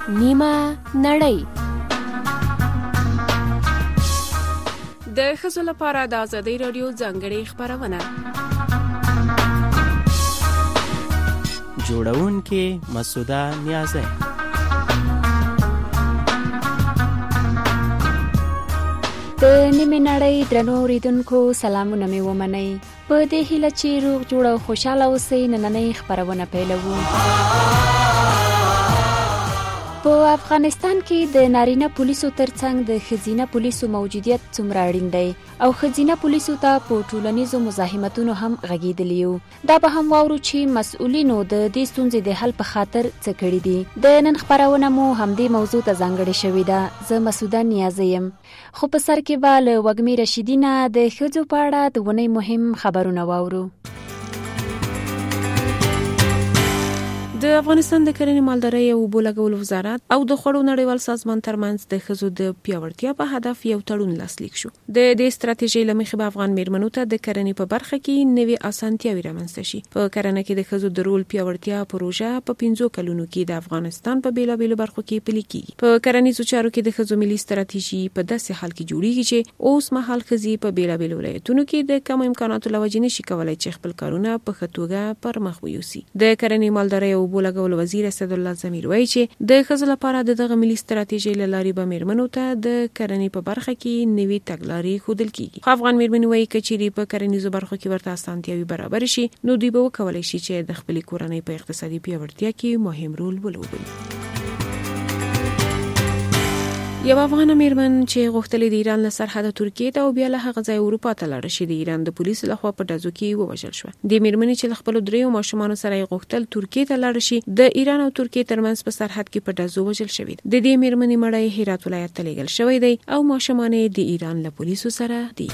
نیمه نړۍ. د ښځو لپاره د ازادۍ راډیو ځانګړې خپرونه. جوړونکې مسعوده نیازی. د نیمه نړۍ درنو اوریدونکو سلامونه مې ومنئ. په دې هیله چې روغ جوړ او خوشاله اوسئ، نننۍ خپرونه پیلوو. په افغانستان کې د نارینه پولیسو ترڅنګ د ښځینه پولیسو موجودیت څومره اړین دی او ښځینه پولیسو ته په ټولنیزو مزاحمتونو هم غږېدلي یو. دا به هم واورو چې مسؤلینو د دې ستونزې د حل په خاطر څه کړي دي. د نن خپرونه مو همدې موضوع ته ځانګړې شوې ده. زه مسعوده نیازی یم. خو په سر کې به له وږمې رشیدي نه د ښځو په اړه د اونۍ مهم خبرونه واورو. د افغانستان د کرنې، مالدارۍ او اوبو لګولو وزارت او د خوړو نړیوال سازمان ترمنځ د ښځو د پیاوړتیا په هدف یو تړون لاسلیک شو. د دې ستراتیژۍ له مخې به افغان میرمنو ته د کرنې په برخه کې نوې اسانتیاوې رامنځته شي. په کرنه کې د ښځو د رول پیاوړتیا پروژه په 5 کلونو کې د افغانستان په بیلابیلو برخو کې پلي کیږي. په کرنیزو چارو کې د ښځو ملي ستراتیژي په داسې حال کې جوړیږي چې اوس مهال ښځې په بیلابیلو ولایتونو کې د کم امکاناتو له وجې نشي کولای چې خپل کارونه په ښه توګه پر مخ ویوسي. د کرنې، مالدارۍ او اوبو لګولو وزیر اسد الله زمیر وایي چې د ښځو لپاره دغه ملي ستراتیژۍ له لارې به میرمنو ته د کرنې په برخه کې نوې تګلارې ښودل کیږي. افغان میرمنې وایي که چیرې په کرنیزو برخو کې ورته اسانتیاوې برابر شي، نو دوی به وکولای شي چې د خپلې کورنۍ په اقتصادي پیاوړتیا کې مهم رول ولوبوي. یو افغان میرمن چې غوښتلې د ایران له سرحده ترکیې ته او بیا له هغه ځای اروپا ته لاړه شي، د ایران د پولیسو لخوا په ډزو کې ووژل شوه. د میرمنې چې له خپلو 3 ماشومانو سره یې غوښتل ترکیې ته لاړه شي، د ایران او ترکیې ترمنځ په سرحد کې په ډزو وژل شوی. د دې میرمنې مړی هرات ولایت ته لیږل شوی دی او ماشومان یې د ایران له پولیسو سره دي.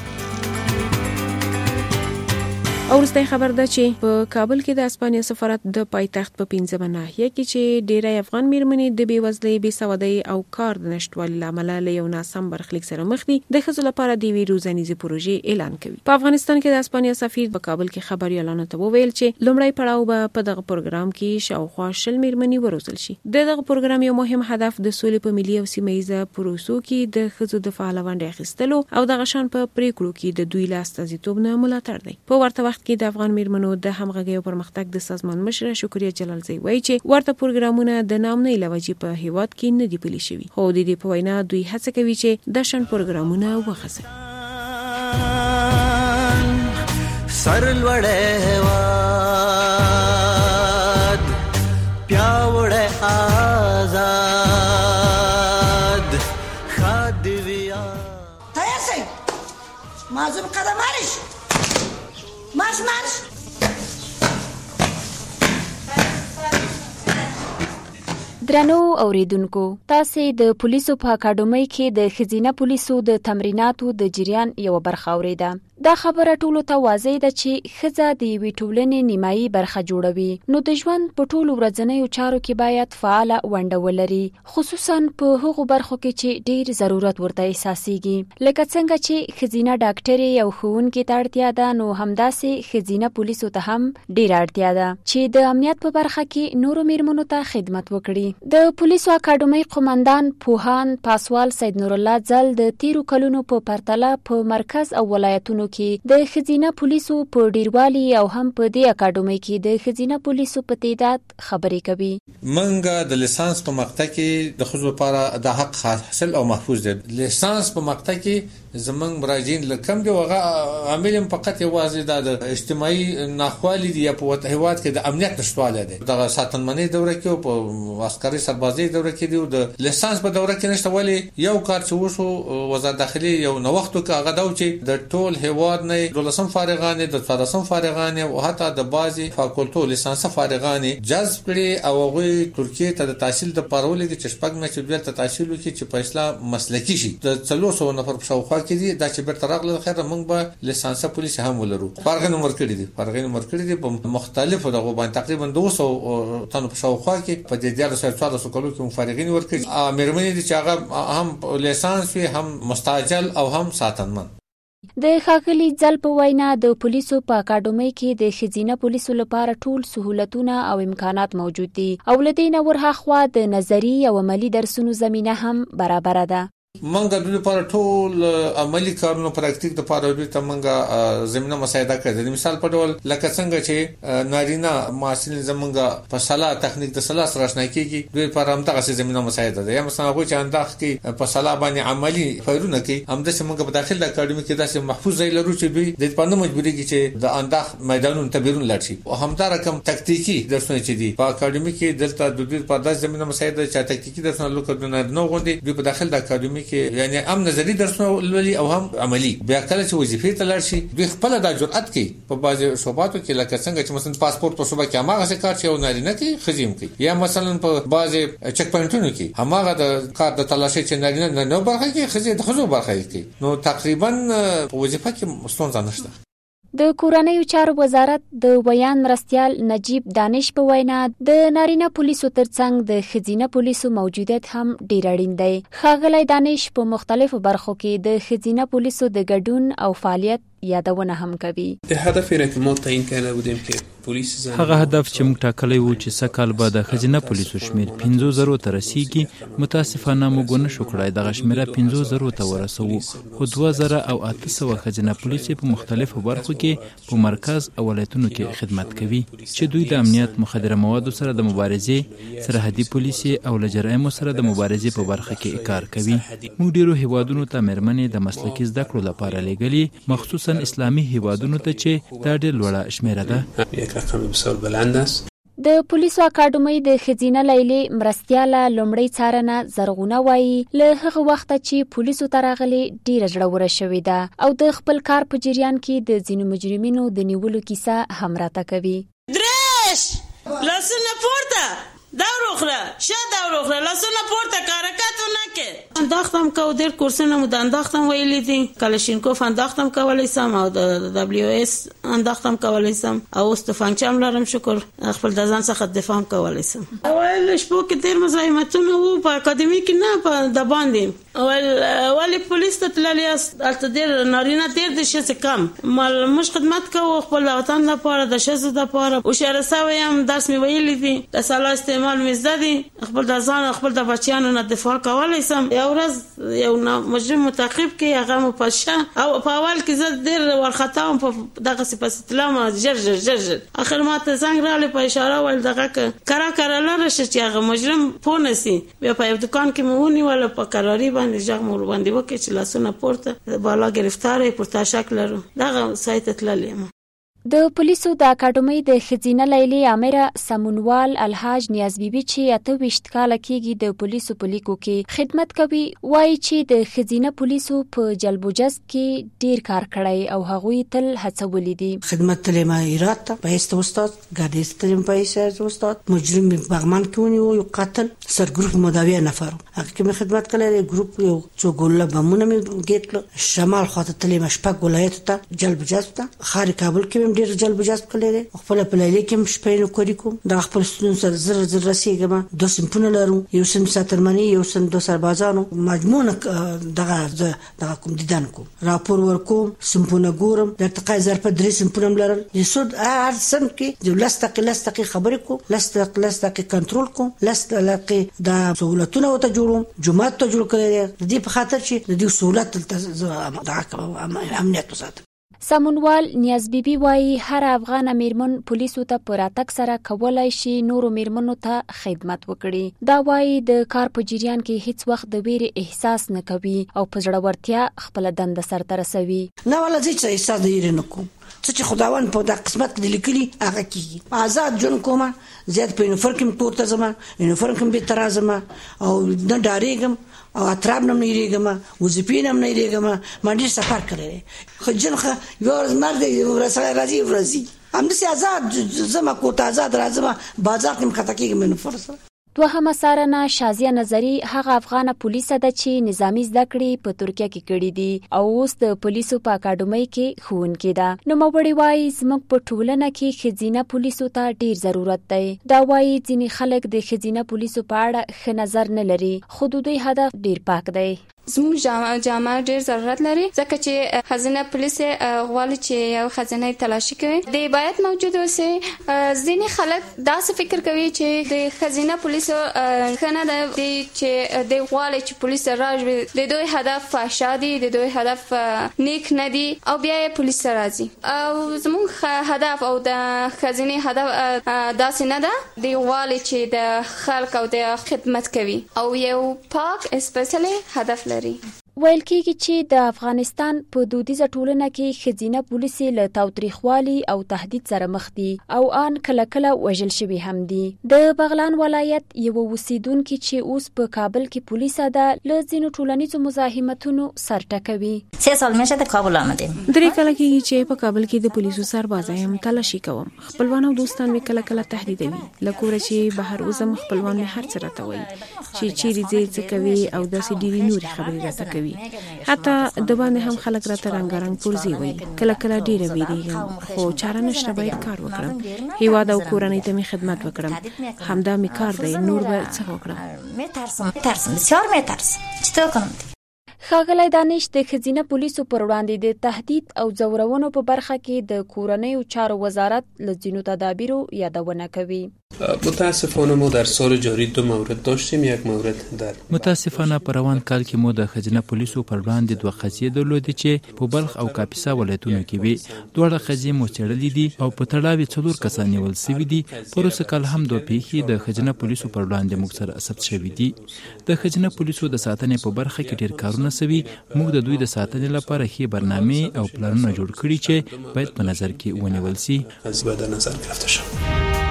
او وروستی خبر ده چې په کابل کې د اسپانیا سفارت د پایتخت په 15مه ناحیه کې چې ډیری افغان میرمنې د بېوزلۍ، بېسوادۍ او کار د نشټوالي له امله له یو ناسم برخلیک سره مخ دي، د ښځو لپاره د یوې روزنیزې پروژې اعلان کوي. په افغانستان کې د اسپانیا سفیر په کابل کې خبریالانو ته وویل چې لومړی پړاو به په دغه پروګرام کې شاوخوا 20 میرمنې وروزل شي. دغه پروګرام یو مهم هدف د سولې په ملي او سیمه‌ایزه پروسو کې د ښځو د فعال ونډې اخیستلو او دغه شان په پریکړو کې د دوی له استازیتوب نه ملاتړ دی. په ورته وخت کې د افغان میرمنو د همغږۍ او پرمختګ د سازمان مشره شکریه جلالزی وایي چې ورته پروګرامونه د نامنۍ له وجې په هیواد کې نه دي پلي شوي، خو د دې په وینا دوی هڅه کوي چې د شان پروګرامونه وغځوي. سر لوړې هیواد پیاوړې آزاد خادویا تیار شئ، معزوم قدم مارش مارش مارش. درنو اوریدونکو، تاسو د پولیسو په اکاډمۍ کې د ښځینه پولیسو د تمریناتو د جریان یو برخه اوریده. دا خبره ټولو ته واضح ده چې ښځه د یوې ټولنې نیمایي برخه جوړوي، نو د ژوند په ټولو ورځنیو چارو کې باید فعاله ونډه ولري، خصوصا په هغو برخو کې چې ډیر ضرورت ورته احساسېږي. لکه څنګه چې ښځینه ډاکټرې او ښوونکې ته اړتیا ده، نو همداسې ښځینه پولیسو ته هم ډیره اړتیا ده چې د امنیت په برخه کې نورو میرمنو ته خدمت وکړي. د پولیسو اکاډمۍ قومندان پوهاند پاسوال سید نور الله ځل د تیرو کلونو په پرتله په مرکز او ولایتونو کې د ښځینه پولیسو په ډیروالي او هم په دې اکاډمۍ کې د ښځینه پولیسو په تعداد خبرې کوي. منګه د لیسانس په مقطع کې د ښځو لپاره د حق حاصل او محفوظ دی. لیسانس په مقطع کې زمنګ مراجعین لکم دی وغه عامل فقط یوازې د اجتماعي ناخوالي دی په هیواد کې د امنیت نشټواله دی. د ساتنمنۍ دوره کې او په عسکري سربازي دوره کې دی. د لیسانس په دوره کې نشته، ولی یو کار چې وشو وزارت داخلي یو نوښت وکړ، هغه دا چې د ټول هیواد نه 12 فارغان، د 14 فارغان او حتی د بازي فاکولټو لیسانس فارغان جذب کړي او هغه ترکیه ته د تحصیل د پارولې کې چشپک نه چې دلته تحصیل وکړي چې په اسلام مسلکی شي. د 300 نفر په شاوخوا کې دي دا چې بیرته راغله خیر موږ به لیسانس پولیس هم ولرو. فارغان ورکړي دي په مختلفو دغه باندې تقریبا 200 تنو په شاوخوا کې په دې 1400 کلو کې مفارغین ورکړي. مېرمنې دي چې هغه هم لیسانس وي، هم مستعجل او هم ساتنمن. د ښاغلي ځل په وینا د پولیسو په اکاډمۍ کې د ښځینه پولیسو لپاره ټول سهولتونه او امکانات موجود دي او له دې نه ورهاخوا د نظري او عملي درسونو زمینه هم برابره ده. منګه د لپاره ټول عملی کارونو پراکټیک د لپاره دوی ته منګه زمينه مساعده کړي. مثال په ډول لکه څنګه چې نارینه ماسل زمونږه په صلاح تخنیک د صلاح سره آشنا کیږي دوی لپاره هم دغه زمينه مساعده ده. یا مثلا هغه چې انداخ کې په صلاح باندې عملی فایرونه کوي هم د څنګه په داخل د اکاډمي کې داسې محفوظ ځای لرو چې دوی د پاند مجبوري کې چې د انداخ میدانونو ته بیرون لاړ شي او هم دا رقم تکتیکی درسونه چې دي په اکاډمي کې دلته د دوی په داسې زمينه مساعده چې تکتیکی درسونه لوکونه نه غوندي دوی په داخل د اکاډمي کې یعنی هم نظری درسونه ولولي او هم عملی. بیا کله چې وظیفې ته لاړ شي دوی خپل د جرأت کوي په بعضي شوباتو کې لکه څنګه چې مثلا پاسپورت په صوبه کې هغه څه کار چې نارینه کې خزیم کوي یا مثلا په بعضي چک پوینټونو کې هغه د کار د تلاشي چې نارینه نه برخه کې خزي د خزو برخه کوي. نو تقریبا په وظیفه کې ستونزه نشته. د کورنیو چارو وزارت د ویان مرستیال نجیب دانش په وینا د نارینه پولیسو ترڅنګ د ښځینه پولیسو موجودیت هم ډیر اړین دی. ښاغلی دانش په مختلفو برخو کې د ښځینه پولیسو د ګډون او فعالیت یادونه هم کوي. هدف را که ما تعیین کرده بودیم که پلیس زن هغه هدف چې موږ ټاکلی و چې سکهال به د ښځینه پولیسو شمیر 50,000 ته رسیږي متاسفانه موږ ونه شو کړای دغه شمیره 50,000 ته ورسوو خو 2,800 ښځینه پولیس په مختلفو برخو کې په مرکز او ولایتونو کې خدمت کوي چې دوی د امنیت مخدره موادو سره د مبارزې سرحدي پولیسي او له جرایمو سره د مبارزې په برخه کې کار کوي. موږ ډیرو هیوادونو ته مېرمنې د مسلکي زده کړو لپاره لېږلي مخصوصا اسلامي هیوادونو ته چې دا ډېر لوړه شمیره ده. یک رقم بسیار بلند است. د پولیسو اکاډمۍ د ښځینه لیلې مرستیاله لومړی څارنه زرغونه وایي له هغه وخته چې پولیسو ته راغلې ډېره زړوره شوې ده او د خپل کار په جریان کې د ځینو مجرمینو د نیولو کیسه هم راته کوي. درش لاسونه پورته دور اخره شا دور اخره لاسونه پورته کارکاتو نکه انداختم که دیر کورسونه مو د انداختم ویلی دي کلاشینکوف انداختم کولی سم او د دبلیو اس انداختم کولی سم او اوس د فنکچم لرم شکر خپل د ځان څخه دفاع کولی سم. اول شپو کې ډیر مزاحمتونه وو په اکاډمي کې نه په د باندې ولی پولیس ته تللی البته ډیر نارینه ډیر د ښځې کم مال موږ خدمت کوو خپل وطن لپاره د ښځو لپاره هوښیاره سوی یم درس مې ویلی دي د سلا استعمال مې زده دي خپل د ځان خپل د بچیانو نه دفاع کولی سم. یو ورځ یو مجرم متعقب کې هغه مو پشه او په اول کې زه ډیر ورخطا وم په دغه سپاست لامه جر اخر ما ته زنګ راغلی په اشاره ول دغه کرا لاره چې هغه مجرم پونسي بیا په یو دکان کې مې ونیول په قراری باندې ځغ مور باندې وکړي چې لاسونه پورته بالا گرفتاره پورته شکل لرو دغه سایت تللې. د پولیسو د اکاډمۍ د ښځینه لیلې امره سمونوال الحاج نیاز بیبي چې 28 کاله کېږي د پولیسو په لیکو کې خدمت کوي وایي چې د ښځینه پولیسو په جلب و جذب کې ډیر کار کړی او هغوی تل هڅولي دي. خدمت تلم ایرات ته پایست استاد ګاډیس تلم پایست استاد مجرم بغمان کې ونیو یو قاتل سر ګروپ مداویه نفر هغه کې خدمت کړی ګروپ یو څو ګوله بمونه مې ګټل شمال خواته تلم شپږ ولایت ته جلب و جذب ته خارج کابل کې ډیر جلب جذب کړی خپل په لیلې کې شپې نو کوي کوم د خپل ستون سره زر رسیدم د سمپونه لرو یو سم ساترمنی یو سم د سربازانو مجموعه دغه کوم دیدن کوم راپور ورکوم سمپونه ګورم د تقای ظرف درې سمپونه لرل د سود هر سم کې د لستقي خبرې کوم لستقي کنټرول کوم لستقي د سہولتونو ته جوړوم جمعات ته جوړ کړی د دې په خاطر چې د دې سہولت د امنیت وساتم. سمونوال نیاز بیبي وایي هر افغان میرمن پولیسو ته په راتګ سره کولای شي نورو میرمنو ته خدمت وکړي. دا وایي د کار په جریان کې هیڅ وخت د ویرې احساس نه کوي او په زړورتیا خپل دنده سرته رسوي. نه ولا زه احساس د ویرې نه کوم چې خداوند په د قسمت کې لیکلي هغه کیږي آزاد جون کومه زیات په یونیفورم کې کور ته زما یونیفورم کې به ترازم او نه ډاریږم او اطراب نم نه یریږم وظیفې نم نه یریږم ما ډیر سفر کړی خو جنخه یو مرد ورسره راځي همداسې آزاد زما کوټه آزاد راځم بازار کې مخته کېږم یونیفورم سره. دوهمه څارنه شازیه نظري هغه افغانه پولیسه ده چې نظامي زده کړې په ترکیه کې کړې دي او اوس د پولیسو په اکاډمۍ کې ښوونکې ده. نوموړې وایي زموږ په ټولنه کې ښځینه پولیسو ته ډیر ضرورت دی. دا وایي ځینې خلک د ښځینه پولیسو په اړه ښه نظر نه لري خو د دوی هدف ډیر پاک دی. زموږ جامه ډیر ضرورت لري ځکه چې خزانه پولیس غواړي چې یو خزانه تلاشي کوي د باید موجود اوسي. ځینې خلک داسې فکر کوي چې د خزانه پولیس کنه د چې د غواړي چې پولیس راځي د دوی هدف فحشا دي د دوی هدف نیک نه دي او بیا یې پولیس راځي او زموږ هدف او د خزانه هدف داسې نه ده د غواړي چې د خلک او د خدمت کوي او یو پاک اسپیشلی هدف لري. ویل کېږي چې د افغانستان په دودیزه ټولنه کې ښځینه پولیس له تاوتریخوالي او تهدید سره مخ دي او آن کله کله وژل شوي هم دي. د بغلان ولایت یو اوسیدونکي چې اوس په کابل کې پولیسه ده له ځینو ټولنیزو مزاحمتونو سر ټکوي. 3 سال میشه د کابل آمدیم. درې کله کېږي چې په کابل کې د پولیسو سربازای هم تلاشي کوم. خپلوان او دوستان مې کله کله تهدیدوي له کوره چې بهر وزم خپلوان مې هر څه راته وایي چې چیرې ځې څه کوي او داسې ډېرې نورې خبرې راته کوي. حتی د باندې هم خلک راته رنګارنګ پرزي وایي. کله کله ډېره ویریږم خو چاره نشته باید کار وکړم. هیواد او کورنۍ ته مې خدمت وکړم. همدا مې کار دی نور به څه وکړم. ترسم بسیار ترسم چې څه وکړم. ښاغلی دانش د ښځینه پولیسو پر وړاندې د تهدید او ځورونو په برخه کې د کورنیو چارو وزارت له ځینو تدابیرو یادونه کوي. متاسفانه ما در سال جاری 2 مورد داشتیم. یک مورد در متاسفانه په روان کال کې مو د ښځینه پولیسو پر وړاندې 2 قضیې درلودې چې په بلخ او کاپیسا ولایتونو کې وي. دواړه قضیې مو څېړلې دي او په تړاو 4 کسان نیول شوي دي. په وروسته کال هم 2 پیښې د ښځینه پولیسو پر وړاندې موږ سره ثبت شوي دي. د ښځینه پولیسو د ساتنې په برخه کې ډېر کارونه سوي. موږ د دوی د ساتنې لپاره ښې برنامې او پلانونه جوړ کړي چې باید په نظر کې ونیول شي. باید نظر گرفته شد.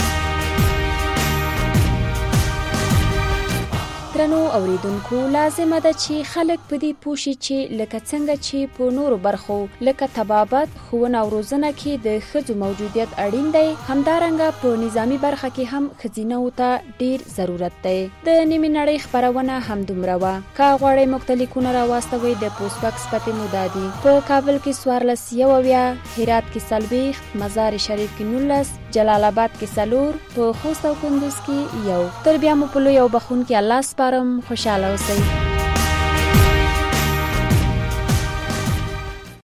درنو اوریدونکو لازمه ده چې خلک په دې پوه شي چې لکه څنګه چې په نورو برخو لکه طبابت ښوونه او روزنه کې د ښځو موجودیت اړین دی همدارنګه په نظامی برخه کې هم ښځینه‌و ته ډیر ضرورت دی. د نیمې نړۍ خپرونه همدومره وه. که غواړئ موږ ته لیکونه راواستوئ د پوسټ باکس پتې مو دا دي: په کابل کې 14 هرات کې 40 مزار شریف کې 19 جلال آباد کې 4 په خوست او کندوز کې 1. تر بیا مو په لوی او بخون کې الله سپارم. خوشاله اوسئ.